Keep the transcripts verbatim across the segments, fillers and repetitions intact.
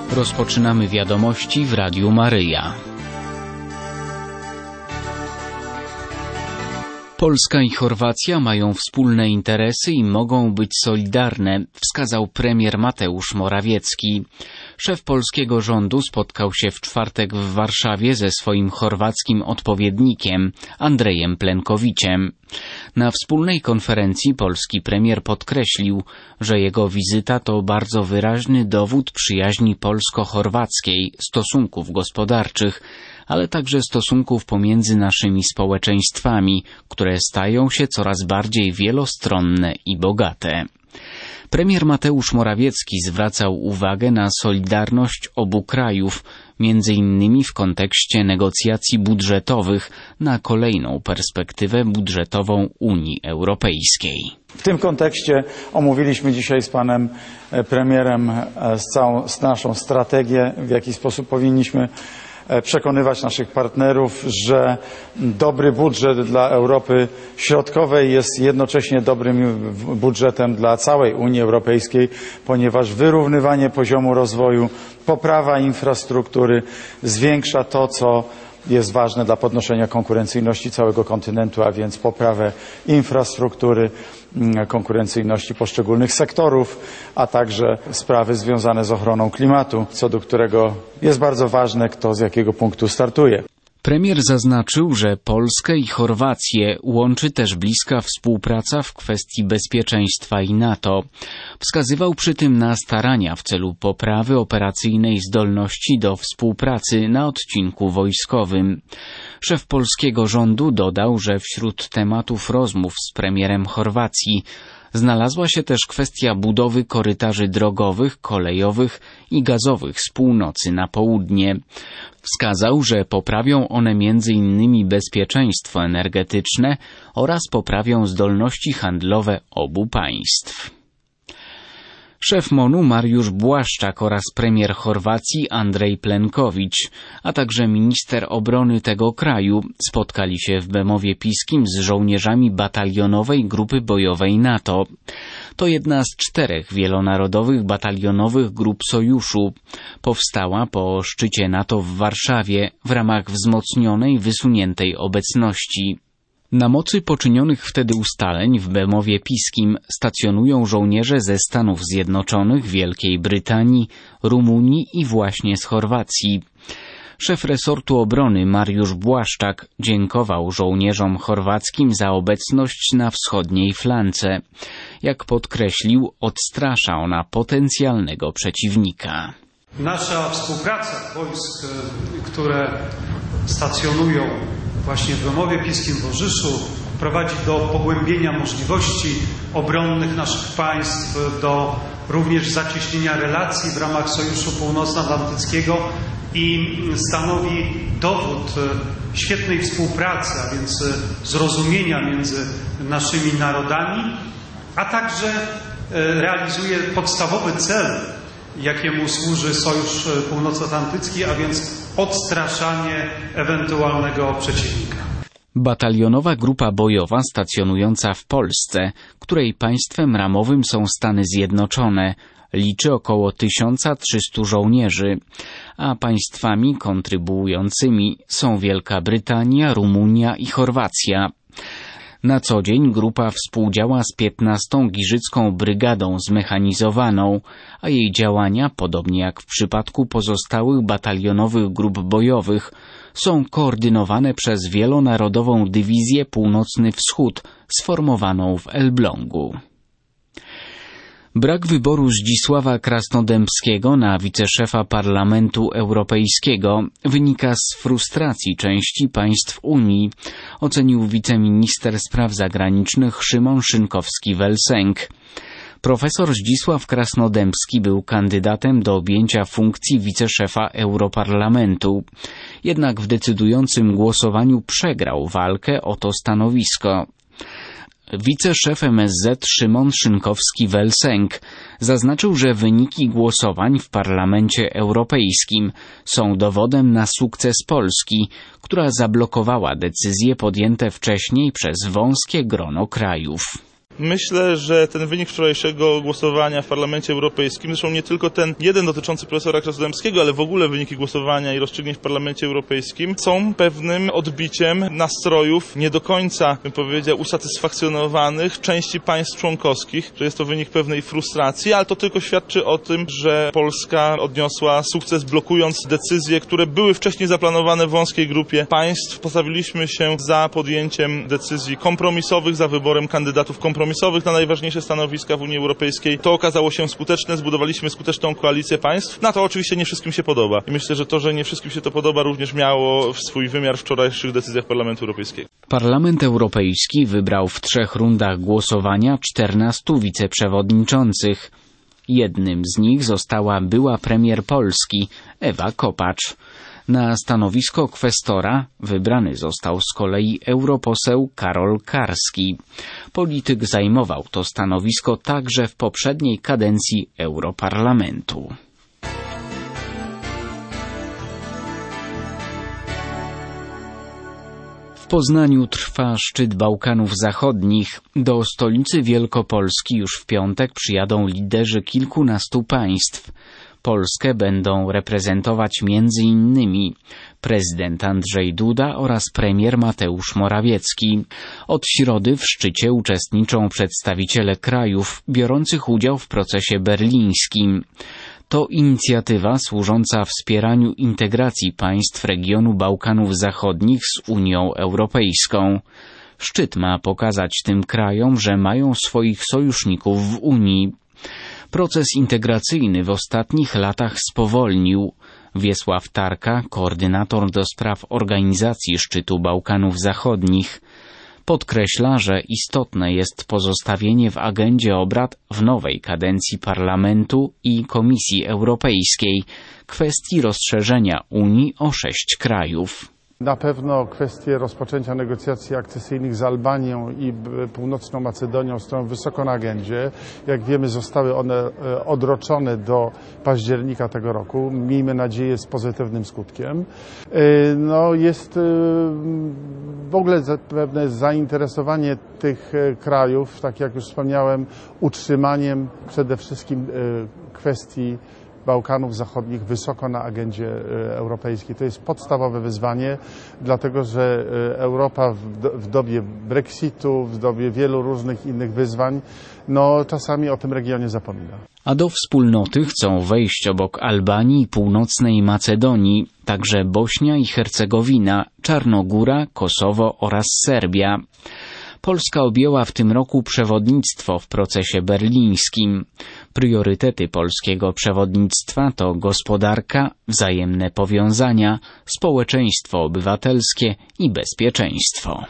Rozpoczynamy wiadomości w Radiu Maryja. Polska i Chorwacja mają wspólne interesy i mogą być solidarne, wskazał premier Mateusz Morawiecki. Szef polskiego rządu spotkał się w czwartek w Warszawie ze swoim chorwackim odpowiednikiem, Andrejem Plenkowiciem. Na wspólnej konferencji polski premier podkreślił, że jego wizyta to bardzo wyraźny dowód przyjaźni polsko-chorwackiej, stosunków gospodarczych, ale także stosunków pomiędzy naszymi społeczeństwami, które stają się coraz bardziej wielostronne i bogate. Premier Mateusz Morawiecki zwracał uwagę na solidarność obu krajów, między innymi w kontekście negocjacji budżetowych na kolejną perspektywę budżetową Unii Europejskiej. W tym kontekście omówiliśmy dzisiaj z panem premierem z całą z naszą strategię, w jaki sposób powinniśmy przekonywać naszych partnerów, że dobry budżet dla Europy Środkowej jest jednocześnie dobrym budżetem dla całej Unii Europejskiej, ponieważ wyrównywanie poziomu rozwoju, poprawa infrastruktury zwiększa to, co jest ważne dla podnoszenia konkurencyjności całego kontynentu, a więc poprawę infrastruktury, konkurencyjności poszczególnych sektorów, a także sprawy związane z ochroną klimatu, co do którego jest bardzo ważne, kto z jakiego punktu startuje. Premier zaznaczył, że Polskę i Chorwację łączy też bliska współpraca w kwestii bezpieczeństwa i NATO. Wskazywał przy tym na starania w celu poprawy operacyjnej zdolności do współpracy na odcinku wojskowym. Szef polskiego rządu dodał, że wśród tematów rozmów z premierem Chorwacji znalazła się też kwestia budowy korytarzy drogowych, kolejowych i gazowych z północy na południe. Wskazał, że poprawią one między innymi bezpieczeństwo energetyczne oraz poprawią zdolności handlowe obu państw. Szef MON-u Mariusz Błaszczak oraz premier Chorwacji Andrej Plenkowicz, a także minister obrony tego kraju spotkali się w Bemowie Piskim z żołnierzami batalionowej grupy bojowej NATO. To jedna z czterech wielonarodowych batalionowych grup sojuszu. Powstała po szczycie NATO w Warszawie w ramach wzmocnionej, wysuniętej obecności. Na mocy poczynionych wtedy ustaleń w Bemowie Piskim stacjonują żołnierze ze Stanów Zjednoczonych, Wielkiej Brytanii, Rumunii i właśnie z Chorwacji. Szef resortu obrony Mariusz Błaszczak dziękował żołnierzom chorwackim za obecność na wschodniej flance. Jak podkreślił, odstrasza ona potencjalnego przeciwnika. Nasza współpraca wojsk, które stacjonują właśnie w Bemowie Piskim, w Orzyszu, prowadzi do pogłębienia możliwości obronnych naszych państw, do również zacieśnienia relacji w ramach Sojuszu Północnoatlantyckiego i stanowi dowód świetnej współpracy, a więc zrozumienia między naszymi narodami, a także realizuje podstawowy cel, jakiemu służy Sojusz Północnoatlantycki, a więc odstraszanie ewentualnego przeciwnika. Batalionowa grupa bojowa stacjonująca w Polsce, której państwem ramowym są Stany Zjednoczone, liczy około tysiąc trzysta żołnierzy, a państwami kontrybuującymi są Wielka Brytania, Rumunia i Chorwacja. Na co dzień grupa współdziała z piętnastą Giżycką Brygadą Zmechanizowaną, a jej działania, podobnie jak w przypadku pozostałych batalionowych grup bojowych, są koordynowane przez wielonarodową Dywizję Północny Wschód sformowaną w Elblągu. Brak wyboru Zdzisława Krasnodębskiego na wiceszefa Parlamentu Europejskiego wynika z frustracji części państw Unii, ocenił wiceminister spraw zagranicznych Szymon Szynkowski-Welsenk. Profesor Zdzisław Krasnodębski był kandydatem do objęcia funkcji wiceszefa Europarlamentu, jednak w decydującym głosowaniu przegrał walkę o to stanowisko. Wiceszef M S Z Szymon Szynkowski-Welsenk zaznaczył, że wyniki głosowań w Parlamencie Europejskim są dowodem na sukces Polski, która zablokowała decyzje podjęte wcześniej przez wąskie grono krajów. Myślę, że ten wynik wczorajszego głosowania w Parlamencie Europejskim, zresztą nie tylko ten jeden dotyczący profesora Krasnodębskiego, ale w ogóle wyniki głosowania i rozstrzygnięć w Parlamencie Europejskim są pewnym odbiciem nastrojów nie do końca, bym powiedział, usatysfakcjonowanych części państw członkowskich, że jest to wynik pewnej frustracji, ale to tylko świadczy o tym, że Polska odniosła sukces, blokując decyzje, które były wcześniej zaplanowane w wąskiej grupie państw. Postawiliśmy się za podjęciem decyzji kompromisowych, za wyborem kandydatów kompromisowych na najważniejsze stanowiska w Unii Europejskiej. To okazało się skuteczne, zbudowaliśmy skuteczną koalicję państw. Na to oczywiście nie wszystkim się podoba. I myślę, że to, że nie wszystkim się to podoba, również miało swój wymiar w wczorajszych decyzjach Parlamentu Europejskiego. Parlament Europejski wybrał w trzech rundach głosowania czternastu wiceprzewodniczących. Jednym z nich została była premier Polski, Ewa Kopacz. Na stanowisko kwestora wybrany został z kolei europoseł Karol Karski. Polityk zajmował to stanowisko także w poprzedniej kadencji Europarlamentu. W Poznaniu trwa szczyt Bałkanów Zachodnich. Do stolicy Wielkopolski już w piątek przyjadą liderzy kilkunastu państw. Polskę będą reprezentować między innymi prezydent Andrzej Duda oraz premier Mateusz Morawiecki. Od środy w szczycie uczestniczą przedstawiciele krajów biorących udział w procesie berlińskim. To inicjatywa służąca wspieraniu integracji państw regionu Bałkanów Zachodnich z Unią Europejską. Szczyt ma pokazać tym krajom, że mają swoich sojuszników w Unii. Proces integracyjny w ostatnich latach spowolnił. Wiesław Tarka, koordynator do spraw organizacji szczytu Bałkanów Zachodnich, podkreśla, że istotne jest pozostawienie w agendzie obrad w nowej kadencji Parlamentu i Komisji Europejskiej kwestii rozszerzenia Unii o sześć krajów. Na pewno kwestie rozpoczęcia negocjacji akcesyjnych z Albanią i Północną Macedonią stoją wysoko na agendzie. Jak wiemy, zostały one odroczone do października tego roku. Miejmy nadzieję z pozytywnym skutkiem. No, jest w ogóle pewne zainteresowanie tych krajów, tak jak już wspomniałem, utrzymaniem przede wszystkim kwestii Bałkanów Zachodnich wysoko na agendzie europejskiej. To jest podstawowe wyzwanie, dlatego że Europa w dobie Brexitu, w dobie wielu różnych innych wyzwań, no czasami o tym regionie zapomina. A do wspólnoty chcą wejść obok Albanii i Północnej Macedonii, także Bośnia i Hercegowina, Czarnogóra, Kosowo oraz Serbia. Polska objęła w tym roku przewodnictwo w procesie berlińskim. Priorytety polskiego przewodnictwa to gospodarka, wzajemne powiązania, społeczeństwo obywatelskie i bezpieczeństwo.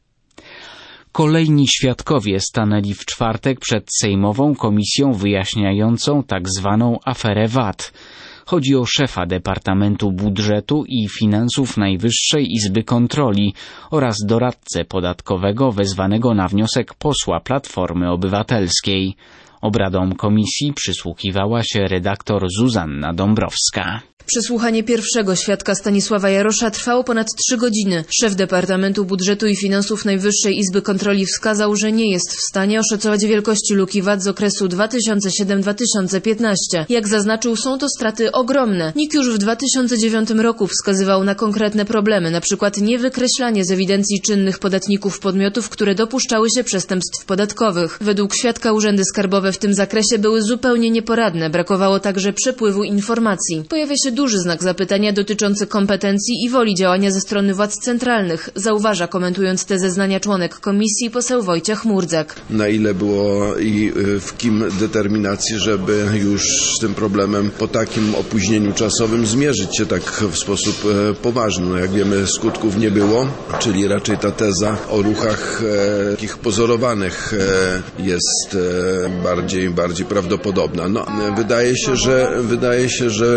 Kolejni świadkowie stanęli w czwartek przed Sejmową Komisją Wyjaśniającą tak zwaną aferę V A T. Chodzi o szefa Departamentu Budżetu i Finansów Najwyższej Izby Kontroli oraz doradcę podatkowego wezwanego na wniosek posła Platformy Obywatelskiej. Obradom komisji przysłuchiwała się redaktor Zuzanna Dąbrowska. Przesłuchanie pierwszego świadka Stanisława Jarosza trwało ponad trzy godziny. Szef Departamentu Budżetu i Finansów Najwyższej Izby Kontroli wskazał, że nie jest w stanie oszacować wielkości luki V A T z okresu dwa tysiące siódmy do dwa tysiące piętnastego. Jak zaznaczył, są to straty ogromne. N I K już w dwa tysiące dziewiątym roku wskazywał na konkretne problemy, np. niewykreślanie z ewidencji czynnych podatników podmiotów, które dopuszczały się przestępstw podatkowych. Według świadka urzędy skarbowe w tym zakresie były zupełnie nieporadne, brakowało także przepływu informacji. Pojawia się duży znak zapytania dotyczący kompetencji i woli działania ze strony władz centralnych, zauważa, komentując te zeznania, członek komisji poseł Wojciech Murdzek. Na ile było i w kim determinacji, żeby już z tym problemem po takim opóźnieniu czasowym zmierzyć się tak w sposób poważny. No jak wiemy, skutków nie było, czyli raczej ta teza o ruchach takich pozorowanych jest bardzo bardziej, bardziej prawdopodobna. No, wydaje się, że, wydaje się, że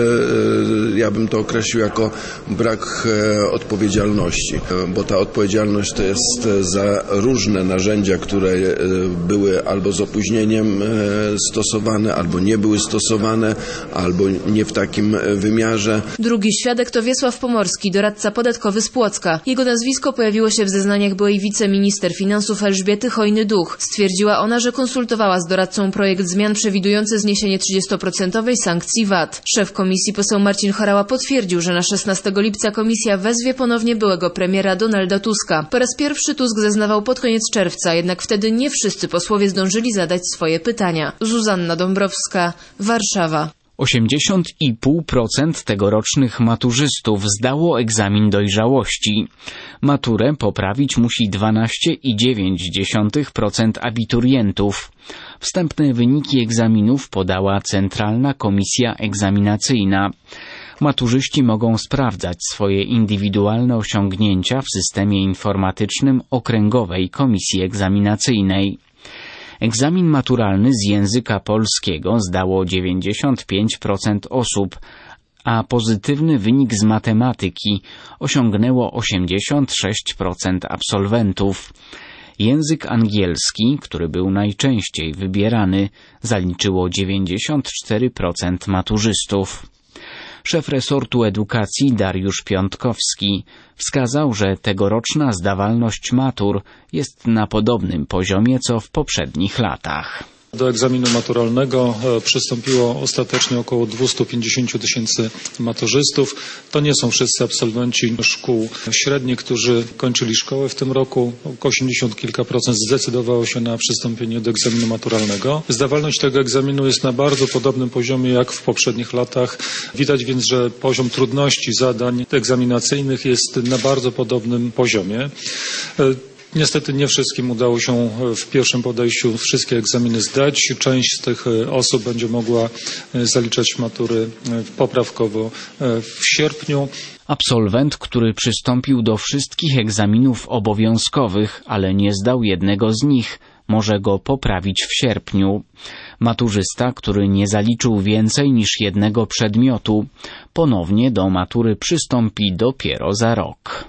ja bym to określił jako brak odpowiedzialności, bo ta odpowiedzialność to jest za różne narzędzia, które były albo z opóźnieniem stosowane, albo nie były stosowane, albo nie w takim wymiarze. Drugi świadek to Wiesław Pomorski, doradca podatkowy z Płocka. Jego nazwisko pojawiło się w zeznaniach byłej wiceminister finansów Elżbiety Hojny-Duch. Stwierdziła ona, że konsultowała z doradcą projekt zmian przewidujący zniesienie trzydziestoprocentowej sankcji V A T. Szef komisji poseł Marcin Horała potwierdził, że na szesnastego lipca komisja wezwie ponownie byłego premiera Donalda Tuska. Po raz pierwszy Tusk zeznawał pod koniec czerwca, jednak wtedy nie wszyscy posłowie zdążyli zadać swoje pytania. Zuzanna Dąbrowska, Warszawa. osiemdziesiąt i pół procent tegorocznych maturzystów zdało egzamin dojrzałości. Maturę poprawić musi dwanaście i dziewięć dziesiątych procent abiturientów. Wstępne wyniki egzaminów podała Centralna Komisja Egzaminacyjna. Maturzyści mogą sprawdzać swoje indywidualne osiągnięcia w systemie informatycznym Okręgowej Komisji Egzaminacyjnej. Egzamin maturalny z języka polskiego zdało dziewięćdziesiąt pięć procent osób, a pozytywny wynik z matematyki osiągnęło osiemdziesiąt sześć procent absolwentów. Język angielski, który był najczęściej wybierany, zaliczyło dziewięćdziesiąt cztery procent maturzystów. Szef resortu edukacji Dariusz Piątkowski wskazał, że tegoroczna zdawalność matur jest na podobnym poziomie co w poprzednich latach. Do egzaminu maturalnego przystąpiło ostatecznie około dwieście pięćdziesiąt tysięcy maturzystów. To nie są wszyscy absolwenci szkół średnich, którzy kończyli szkołę w tym roku. Około osiemdziesiąt kilka procent zdecydowało się na przystąpienie do egzaminu maturalnego. Zdawalność tego egzaminu jest na bardzo podobnym poziomie jak w poprzednich latach. Widać więc, że poziom trudności zadań egzaminacyjnych jest na bardzo podobnym poziomie. Niestety nie wszystkim udało się w pierwszym podejściu wszystkie egzaminy zdać. Część z tych osób będzie mogła zaliczać matury poprawkowo w sierpniu. Absolwent, który przystąpił do wszystkich egzaminów obowiązkowych, ale nie zdał jednego z nich, może go poprawić w sierpniu. Maturzysta, który nie zaliczył więcej niż jednego przedmiotu, ponownie do matury przystąpi dopiero za rok.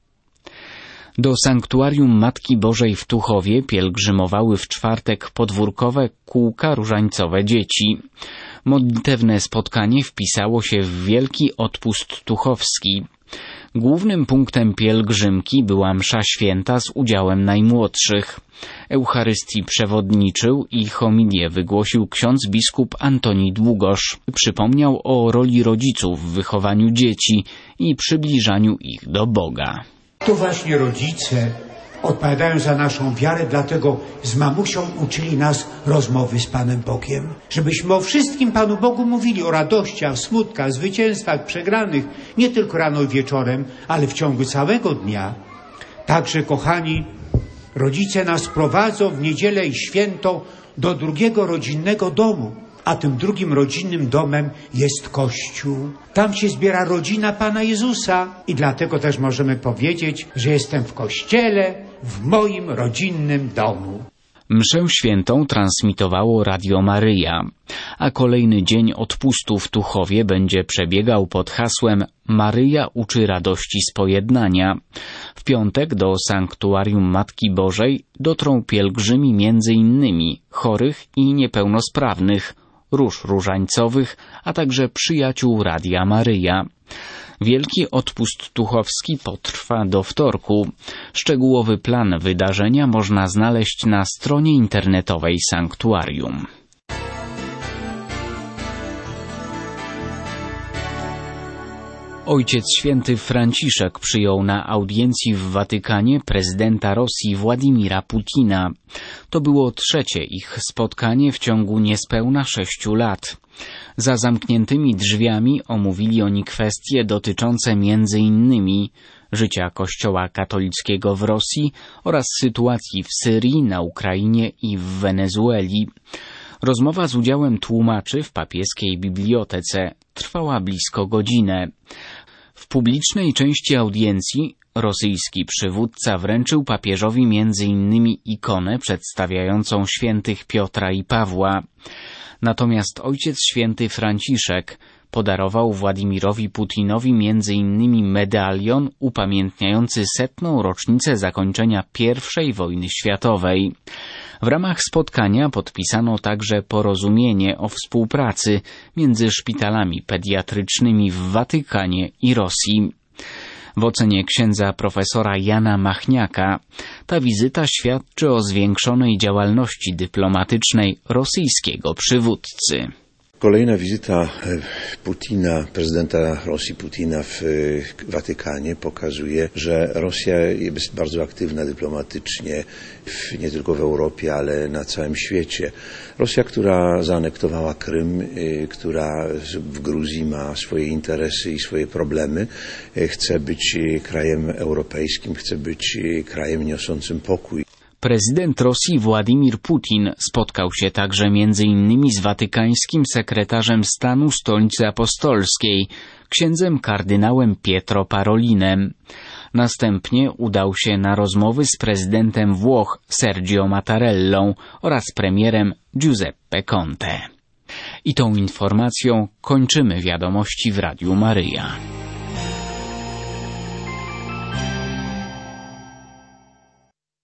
Do sanktuarium Matki Bożej w Tuchowie pielgrzymowały w czwartek podwórkowe kółka różańcowe dzieci. Modlitewne spotkanie wpisało się w Wielki Odpust Tuchowski. Głównym punktem pielgrzymki była msza święta z udziałem najmłodszych. Eucharystii przewodniczył i homilię wygłosił ksiądz biskup Antoni Długosz. Przypomniał o roli rodziców w wychowaniu dzieci i przybliżaniu ich do Boga. To właśnie rodzice odpowiadają za naszą wiarę, dlatego z mamusią uczyli nas rozmowy z Panem Bogiem. Żebyśmy o wszystkim Panu Bogu mówili, o radościach, smutkach, zwycięstwach, przegranych, nie tylko rano i wieczorem, ale w ciągu całego dnia. Także, kochani, rodzice nas prowadzą w niedzielę i święto do drugiego rodzinnego domu. A tym drugim rodzinnym domem jest Kościół. Tam się zbiera rodzina Pana Jezusa i dlatego też możemy powiedzieć, że jestem w Kościele, w moim rodzinnym domu. Mszę świętą transmitowało Radio Maryja, a kolejny dzień odpustu w Tuchowie będzie przebiegał pod hasłem Maryja uczy radości z pojednania. W piątek do sanktuarium Matki Bożej dotrą pielgrzymi między innymi chorych i niepełnosprawnych, róż różańcowych, a także przyjaciół Radia Maryja. Wielki Odpust Tuchowski potrwa do wtorku. Szczegółowy plan wydarzenia można znaleźć na stronie internetowej sanktuarium. Ojciec Święty Franciszek przyjął na audiencji w Watykanie prezydenta Rosji Władimira Putina. To było trzecie ich spotkanie w ciągu niespełna sześciu lat. Za zamkniętymi drzwiami omówili oni kwestie dotyczące między innymi życia Kościoła katolickiego w Rosji oraz sytuacji w Syrii, na Ukrainie i w Wenezueli. Rozmowa z udziałem tłumaczy w papieskiej bibliotece trwała blisko godzinę. W publicznej części audiencji Rosyjski przywódca wręczył papieżowi między innymi ikonę przedstawiającą świętych Piotra i Pawła. Natomiast Ojciec Święty Franciszek podarował Władimirowi Putinowi między innymi medalion upamiętniający setną rocznicę zakończenia pierwszej wojny światowej. W ramach spotkania podpisano także porozumienie o współpracy między szpitalami pediatrycznymi w Watykanie i Rosji. W ocenie księdza profesora Jana Machniaka ta wizyta świadczy o zwiększonej działalności dyplomatycznej rosyjskiego przywódcy. Kolejna wizyta Putina, prezydenta Rosji Putina w Watykanie pokazuje, że Rosja jest bardzo aktywna dyplomatycznie, nie tylko w Europie, ale na całym świecie. Rosja, która zaanektowała Krym, która w Gruzji ma swoje interesy i swoje problemy, chce być krajem europejskim, chce być krajem niosącym pokój. Prezydent Rosji Władimir Putin spotkał się także między innymi z watykańskim sekretarzem stanu Stolicy Apostolskiej, księdzem kardynałem Pietro Parolinem. Następnie udał się na rozmowy z prezydentem Włoch Sergio Mattarellą oraz premierem Giuseppe Conte. I tą informacją kończymy wiadomości w Radiu Maryja.